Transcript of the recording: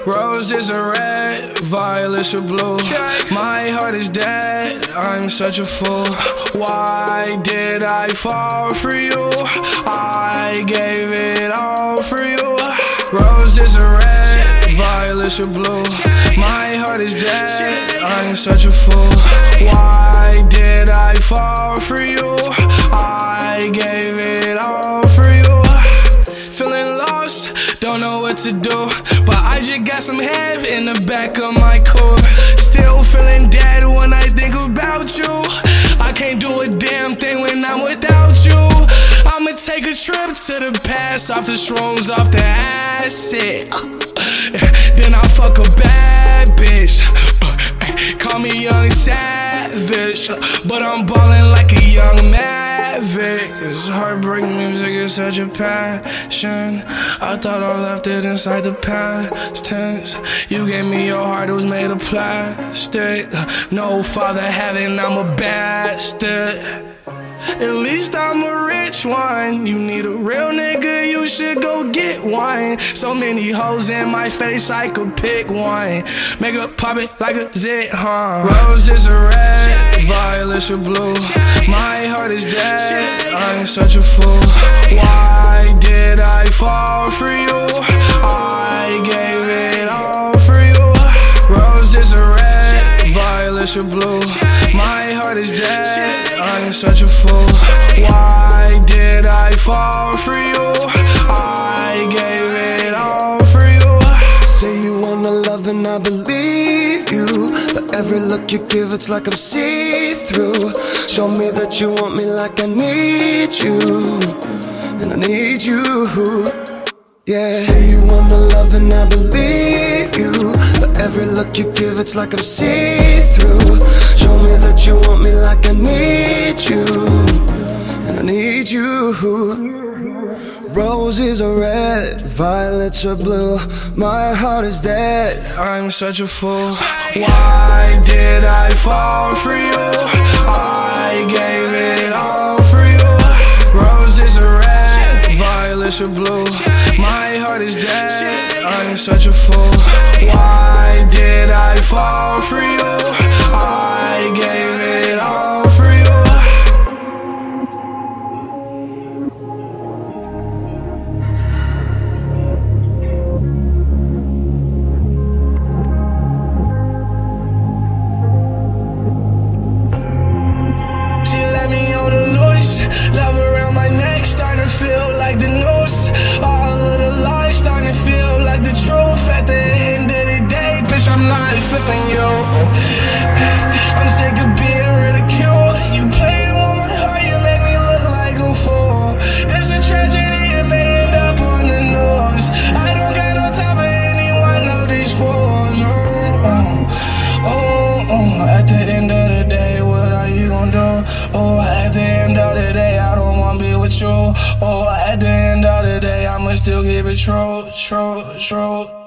Roses are red, violets are blue. My heart is dead, I'm such a fool. Why did I fall for you? I gave it all for you. Roses are red, violets are blue. My heart is dead, I'm such a fool. Why did I fall for you? I gave it all for you. Feeling lost, don't know what to do, but I just got some head in the back of my core. Still feeling dead when I think about you. I can't do a damn thing when I'm without you. I'ma take a trip to the past, off the shrooms, off the acid. Then I fuck a bad bitch. Call me young savage, but I'm ballin' like a young maverick. This heartbreak music is such a passion. I thought I left it inside the past tense. You gave me your heart, it was made of plastic. No father having, I'm a bastard. At least I'm a rich one. You need a real nigga, you should go get one. So many hoes in my face, I could pick one. Make her pop it like a zit, Roses are red, violets are blue. My heart is dead, I'm such a fool. Why did I fall for you? I gave it all for you. Roses are red, violets are blue. My heart is dead, I'm such a fool. Why did I fall for you? I gave it all for you. Say you wanna love and I believe you, but every look you give it's like I'm see-through. Show me that you want me like I need you, and I need you. Yeah. Say you wanna love and I believe you, but every look you give it's like I'm see-through. Show me that you want me like I need you, and I need you. Roses are red, violets are blue. My heart is dead, I'm such a fool. Why did I fall for you? I gave it all for you. Roses are red, violets are blue. My heart is dead, I'm such a fool. Why did I fall for you? I gave it all for you. She let me on the loose, love around my neck, starting to feel like the noose. All of the lies starting to feel like the truth. At the end of the day, bitch, I'm not feeling you. I'm sick of being ridiculed. You played with my heart, you make me look like a fool. There's a tragedy, it may end up on the news. I don't got no time for anyone of these fools. At the end of the day, what are you gonna do? Oh, at the end of the day, I don't wanna be with you. Oh, at the end of the day, I'ma still keep it true.